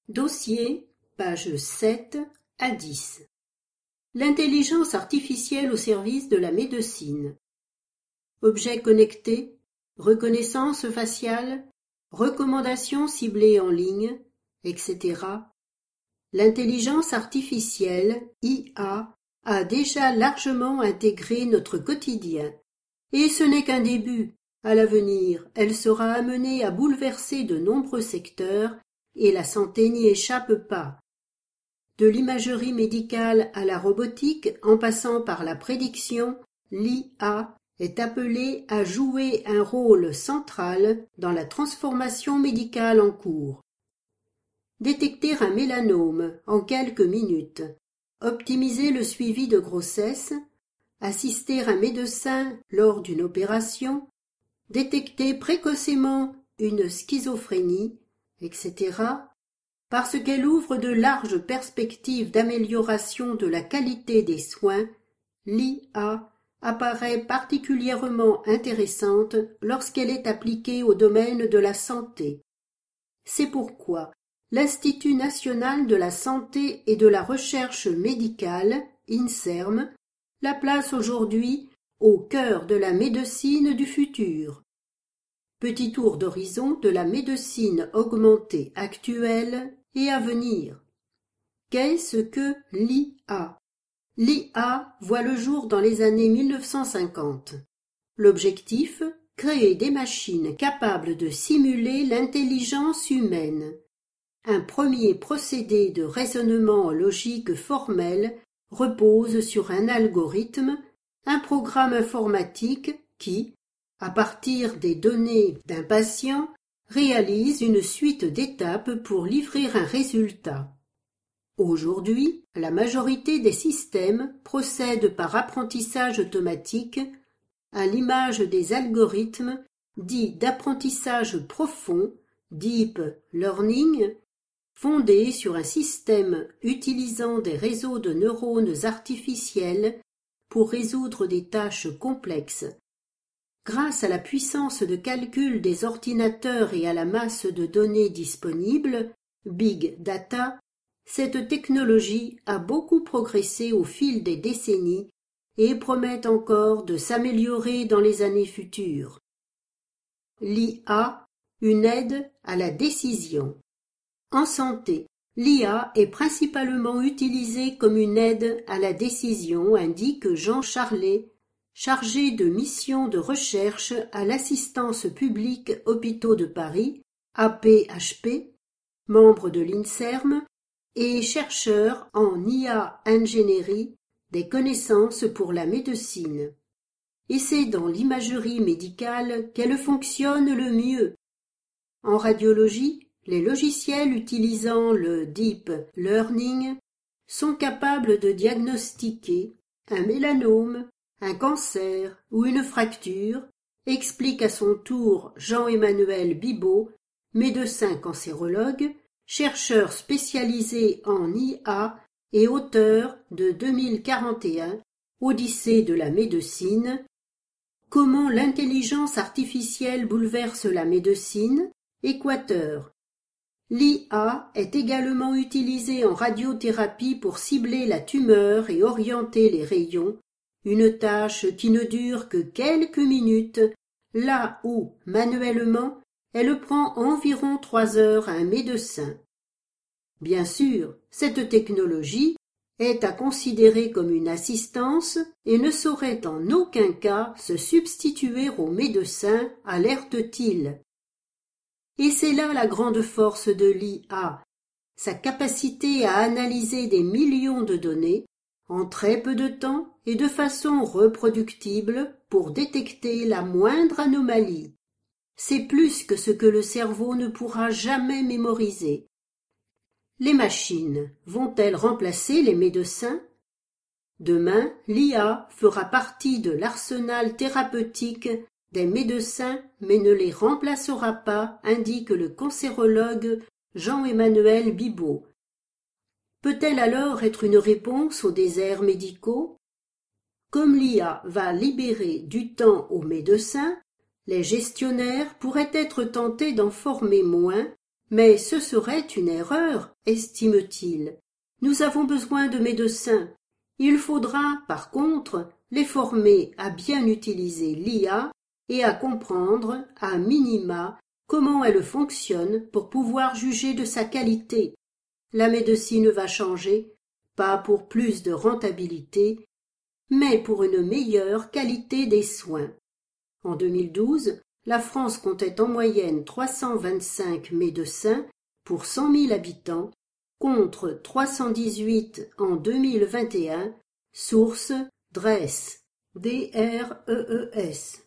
Dossier, pages 7 à 10. L'intelligence artificielle au service de la médecine. Objets connectés, reconnaissance faciale, recommandations ciblées en ligne, etc. L'intelligence artificielle, IA, a déjà largement intégré notre quotidien. Et ce n'est qu'un début. À l'avenir, elle sera amenée à bouleverser de nombreux secteurs et la santé n'y échappe pas. De l'imagerie médicale à la robotique, en passant par la prédiction, l'IA est appelée à jouer un rôle central dans la transformation médicale en cours. Détecter un mélanome en quelques minutes, optimiser le suivi de grossesse, assister un médecin lors d'une opération, détecter précocement une schizophrénie, etc., parce qu'elle ouvre de larges perspectives d'amélioration de la qualité des soins, l'IA apparaît particulièrement intéressante lorsqu'elle est appliquée au domaine de la santé. C'est pourquoi l'Institut national de la santé et de la recherche médicale, INSERM, la place aujourd'hui au cœur de la médecine du futur. Petit tour d'horizon de la médecine augmentée actuelle et à venir. Qu'est-ce que l'IA? L'IA voit le jour dans les années 1950. L'objectif, créer des machines capables de simuler l'intelligence humaine. Un premier procédé de raisonnement logique formel repose sur un algorithme, un programme informatique qui, à partir des données d'un patient, réalise une suite d'étapes pour livrer un résultat. Aujourd'hui, la majorité des systèmes procèdent par apprentissage automatique, à l'image des algorithmes dits d'apprentissage profond, deep learning, fondés sur un système utilisant des réseaux de neurones artificiels pour résoudre des tâches complexes. Grâce à la puissance de calcul des ordinateurs et à la masse de données disponibles, Big Data, cette technologie a beaucoup progressé au fil des décennies et promet encore de s'améliorer dans les années futures. L'IA, une aide à la décision. En santé, l'IA est principalement utilisée comme une aide à la décision, indique Jean Charlet, chargé de mission de recherche à l'Assistance publique Hôpitaux de Paris, APHP, membre de l'INSERM, et chercheur en IA ingénierie des connaissances pour la médecine. Et c'est dans l'imagerie médicale qu'elle fonctionne le mieux. En radiologie, les logiciels utilisant le deep learning sont capables de diagnostiquer un mélanome, un cancer ou une fracture, explique à son tour Jean-Emmanuel Bibaud, médecin cancérologue, chercheur spécialisé en IA et auteur de 2041, Odyssée de la médecine, Comment l'intelligence artificielle bouleverse la médecine, Équateur. L'IA est également utilisée en radiothérapie pour cibler la tumeur et orienter les rayons, une tâche qui ne dure que quelques minutes, là où, manuellement, elle prend environ 3 heures à un médecin. Bien sûr, cette technologie est à considérer comme une assistance et ne saurait en aucun cas se substituer au médecin, alerte-t-il. Et c'est là la grande force de l'IA, sa capacité à analyser des millions de données en très peu de temps et de façon reproductible pour détecter la moindre anomalie. C'est plus que ce que le cerveau ne pourra jamais mémoriser. Les machines vont-elles remplacer les médecins? Demain, l'IA fera partie de l'arsenal thérapeutique des médecins, mais ne les remplacera pas, indique le cancérologue Jean-Emmanuel Bibaud. Peut-elle alors être une réponse aux déserts médicaux? Comme l'IA va libérer du temps aux médecins, les gestionnaires pourraient être tentés d'en former moins Mais ce serait une erreur, estime-t-il. Nous avons besoin de médecins. Il faudra, par contre, les former à bien utiliser l'IA et à comprendre, à minima, comment elle fonctionne pour pouvoir juger de sa qualité. La médecine va changer, pas pour plus de rentabilité, mais pour une meilleure qualité des soins. En 2012, la France comptait en moyenne 325 médecins pour 100 000 habitants, contre 318 en 2021, source DREES, D-R-E-E-S.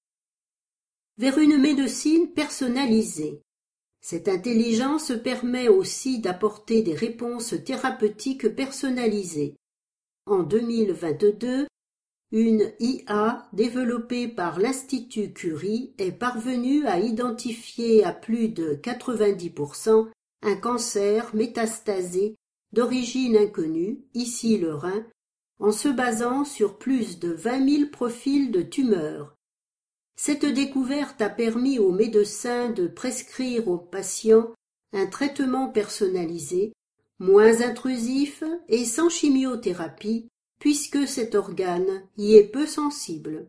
Vers une médecine personnalisée. Cette intelligence permet aussi d'apporter des réponses thérapeutiques personnalisées. En 2022, une IA développée par l'Institut Curie est parvenue à identifier à plus de 90% un cancer métastasé d'origine inconnue, ici le rein, en se basant sur plus de 20 000 profils de tumeurs. Cette découverte a permis aux médecins de prescrire aux patients un traitement personnalisé, moins intrusif et sans chimiothérapie, puisque cet organe y est peu sensible.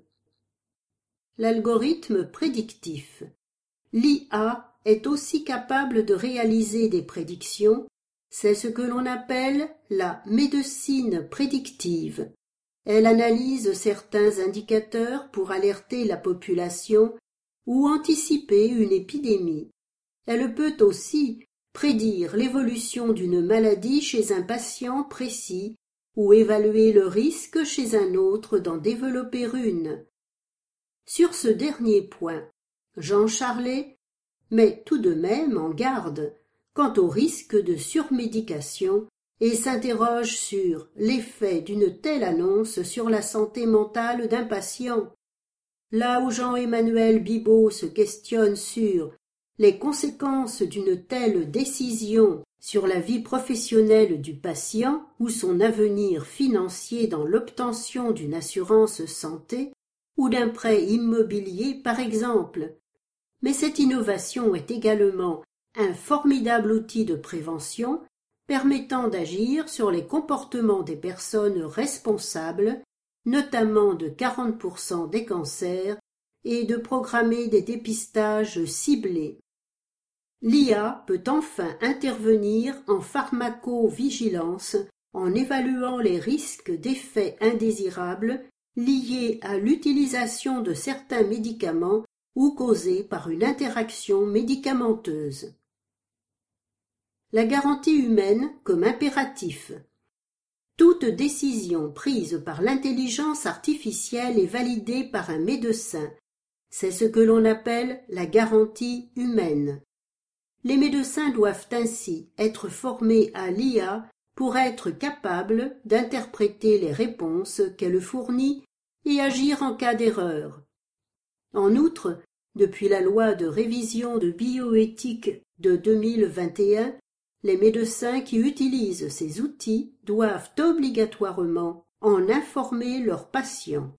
L'algorithme prédictif. L'IA est aussi capable de réaliser des prédictions, c'est ce que l'on appelle la médecine prédictive. Elle analyse certains indicateurs pour alerter la population ou anticiper une épidémie. Elle peut aussi prédire l'évolution d'une maladie chez un patient précis ou évaluer le risque chez un autre d'en développer une. Sur ce dernier point, Jean Charlet met tout de même en garde quant au risque de surmédication et s'interroge sur l'effet d'une telle annonce sur la santé mentale d'un patient. Là où Jean-Emmanuel Bibeau se questionne sur les conséquences d'une telle décision sur la vie professionnelle du patient ou son avenir financier dans l'obtention d'une assurance santé ou d'un prêt immobilier par exemple. Mais cette innovation est également un formidable outil de prévention permettant d'agir sur les comportements des personnes responsables, notamment de 40% des cancers, et de programmer des dépistages ciblés. L'IA peut enfin intervenir en pharmacovigilance en évaluant les risques d'effets indésirables liés à l'utilisation de certains médicaments ou causés par une interaction médicamenteuse. La garantie humaine comme impératif. Toute décision prise par l'intelligence artificielle est validée par un médecin. C'est ce que l'on appelle la garantie humaine. Les médecins doivent ainsi être formés à l'IA pour être capables d'interpréter les réponses qu'elle fournit et agir en cas d'erreur. En outre, depuis la loi de révision de bioéthique de 2021, les médecins qui utilisent ces outils doivent obligatoirement en informer leurs patients.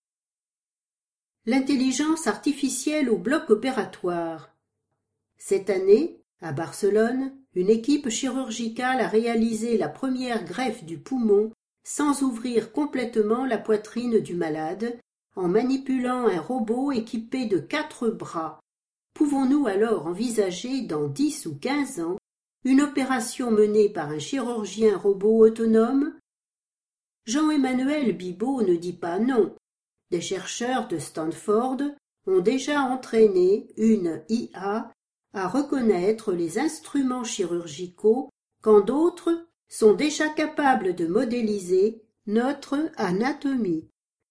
L'intelligence artificielle au bloc opératoire. Cette année, à Barcelone, une équipe chirurgicale a réalisé la première greffe du poumon sans ouvrir complètement la poitrine du malade, en manipulant un robot équipé de 4 bras. Pouvons-nous alors envisager dans 10 ou 15 ans une opération menée par un chirurgien robot autonome? Jean-Emmanuel Bibeau ne dit pas non. Des chercheurs de Stanford ont déjà entraîné une IA à reconnaître les instruments chirurgicaux quand d'autres sont déjà capables de modéliser notre anatomie.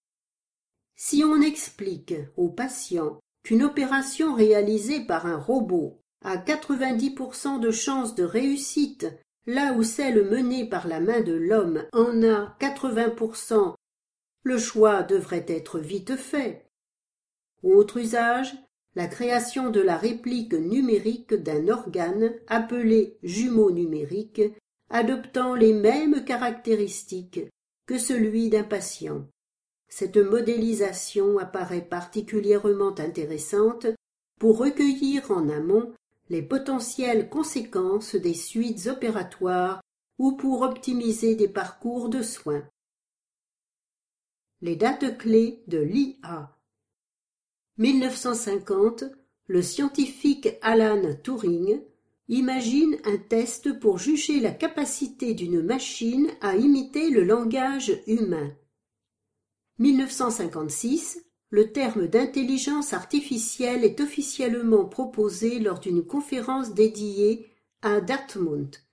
Si on explique aux patients qu'une opération réalisée par un robot a 90% de chances de réussite, là où celle menée par la main de l'homme en a 80%, le choix devrait être vite fait. Autre usage, la création de la réplique numérique d'un organe appelé jumeau numérique, adoptant les mêmes caractéristiques que celui d'un patient. Cette modélisation apparaît particulièrement intéressante pour recueillir en amont les potentielles conséquences des suites opératoires ou pour optimiser des parcours de soins. Les dates clés de l'IA. 1950, le scientifique Alan Turing imagine un test pour juger la capacité d'une machine à imiter le langage humain. 1956, le terme d'intelligence artificielle est officiellement proposé lors d'une conférence dédiée à Dartmouth.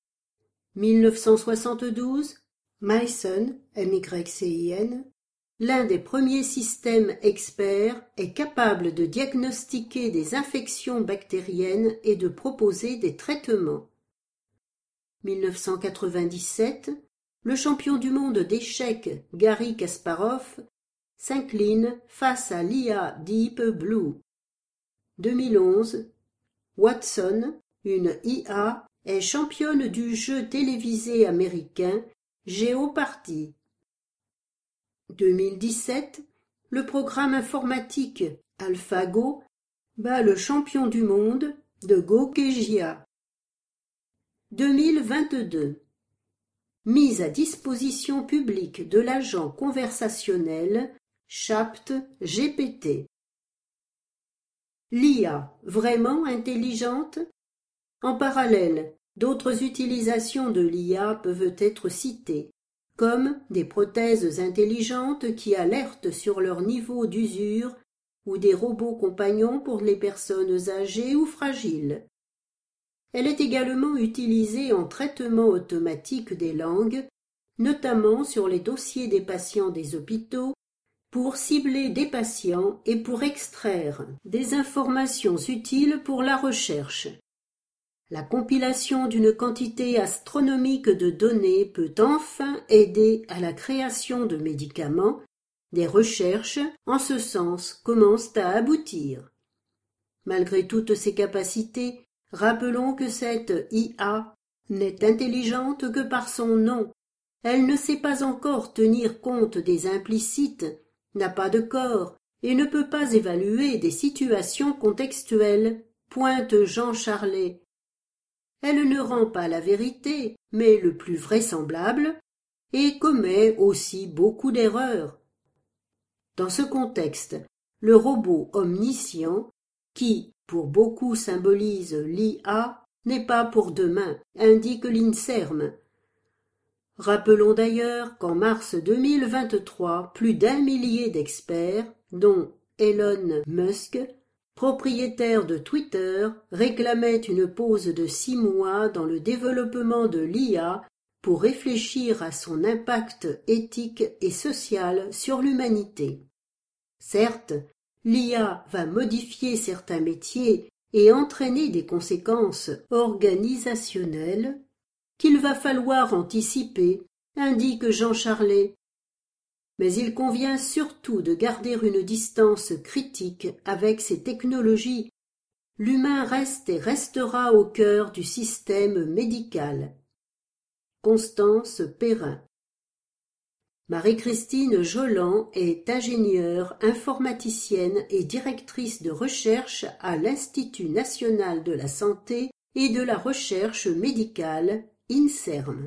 1972, Mycin, MYCIN, l'un des premiers systèmes experts, est capable de diagnostiquer des infections bactériennes et de proposer des traitements. 1997, le champion du monde d'échecs Garry Kasparov s'incline face à l'IA Deep Blue. 2011, Watson, une IA, est championne du jeu télévisé américain Jeopardy. 2017, le programme informatique AlphaGo bat le champion du monde de Go-Kegia. 2022. Mise à disposition publique de l'agent conversationnel ChatGPT. L'IA vraiment intelligente? En parallèle, d'autres utilisations de l'IA peuvent être citées, comme des prothèses intelligentes qui alertent sur leur niveau d'usure ou des robots compagnons pour les personnes âgées ou fragiles. Elle est également utilisée en traitement automatique des langues, notamment sur les dossiers des patients des hôpitaux, pour cibler des patients et pour extraire des informations utiles pour la recherche. La compilation d'une quantité astronomique de données peut enfin aider à la création de médicaments. Des recherches, en ce sens, commencent à aboutir. Malgré toutes ces capacités, rappelons que cette IA n'est intelligente que par son nom. Elle ne sait pas encore tenir compte des implicites, n'a pas de corps et ne peut pas évaluer des situations contextuelles, pointe Jean Charlet. Elle ne rend pas la vérité, mais le plus vraisemblable, et commet aussi beaucoup d'erreurs. Dans ce contexte, le robot omniscient, qui, pour beaucoup symbolise l'IA, n'est pas pour demain, indique l'INSERM. Rappelons d'ailleurs qu'en mars 2023, plus d'1 millier d'experts, dont Elon Musk, propriétaire de Twitter, réclamait une pause de 6 mois dans le développement de l'IA pour réfléchir à son impact éthique et social sur l'humanité. Certes, l'IA va modifier certains métiers et entraîner des conséquences organisationnelles qu'il va falloir anticiper, indique Jean Charlet. Mais il convient surtout de garder une distance critique avec ces technologies. L'humain reste et restera au cœur du système médical. Constance Perrin. Marie-Christine Joland est ingénieure, informaticienne et directrice de recherche à l'Institut national de la santé et de la recherche médicale, INSERM.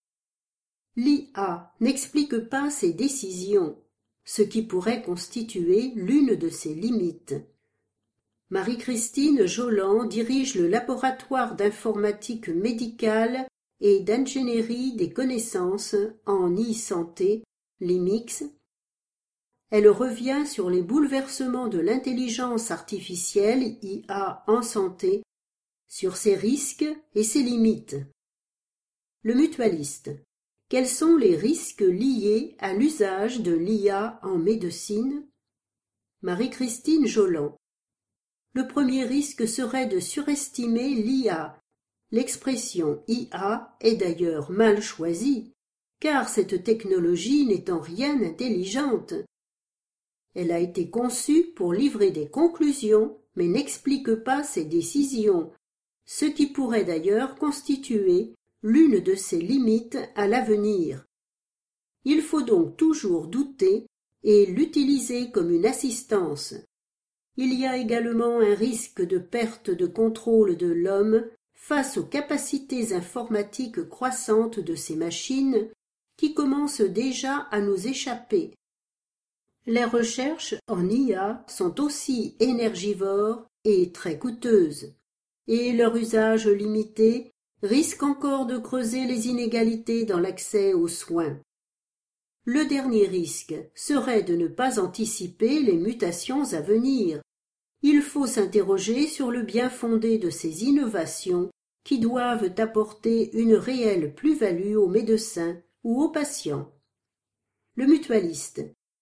L'IA n'explique pas ses décisions, ce qui pourrait constituer l'une de ses limites. Marie-Christine Joland dirige le laboratoire d'informatique médicale et d'ingénierie des connaissances en e-santé, LIMIX. Elle revient sur les bouleversements de l'intelligence artificielle IA en santé, sur ses risques et ses limites. Le mutualiste. Quels sont les risques liés à l'usage de l'IA en médecine? Marie-Christine Joland. Le premier risque serait de surestimer l'IA. L'expression IA est d'ailleurs mal choisie, car cette technologie n'est en rien intelligente. Elle a été conçue pour livrer des conclusions, mais n'explique pas ses décisions, ce qui pourrait d'ailleurs constituer l'une de ses limites à l'avenir. Il faut donc toujours douter et l'utiliser comme une assistance. il y a également un risque de perte de contrôle de l'homme face aux capacités informatiques croissantes de ces machines qui commencent déjà à nous échapper. Les recherches en IA sont aussi énergivores et très coûteuses, et leur usage limité risque encore de creuser les inégalités dans l'accès aux soins. Le dernier risque serait de ne pas anticiper les mutations à venir. Il faut s'interroger sur le bien-fondé de ces innovations qui doivent apporter une réelle plus-value aux médecins ou aux patients. Le mutualiste.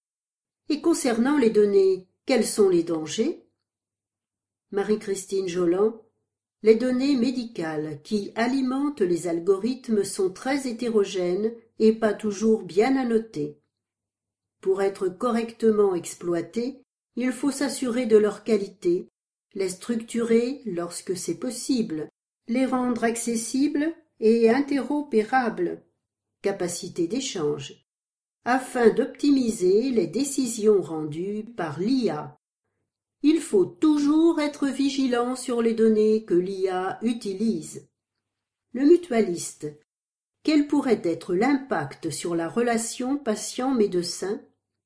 Et concernant les données, quels sont les dangers? Marie-Christine Joland. Les données médicales qui alimentent les algorithmes sont très hétérogènes et pas toujours bien annotées. Pour être correctement exploitées, il faut s'assurer de leur qualité, les structurer lorsque c'est possible, les rendre accessibles et interopérables, capacité d'échange, afin d'optimiser les décisions rendues par l'IA. Il faut toujours être vigilant sur les données que l'IA utilise. Le mutualiste. Quel pourrait être l'impact sur la relation patient-médecin?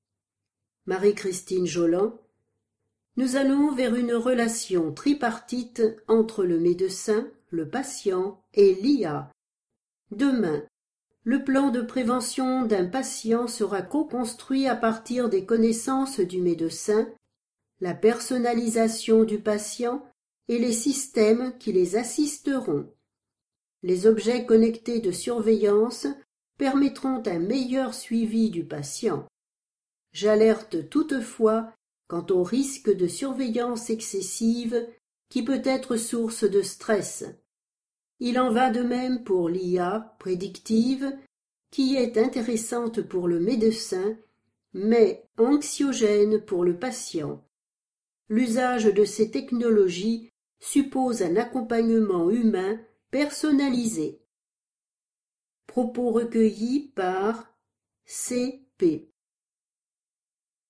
Marie-Christine Joland. Nous allons vers une relation tripartite entre le médecin, le patient et l'IA. Demain, le plan de prévention d'un patient sera co-construit à partir des connaissances du médecin, la personnalisation du patient et les systèmes qui les assisteront. Les objets connectés de surveillance permettront un meilleur suivi du patient. J'alerte toutefois quant au risque de surveillance excessive qui peut être source de stress. Il en va de même pour l'IA prédictive, qui est intéressante pour le médecin, mais anxiogène pour le patient. L'usage de ces technologies suppose un accompagnement humain personnalisé. Propos recueillis par C.P.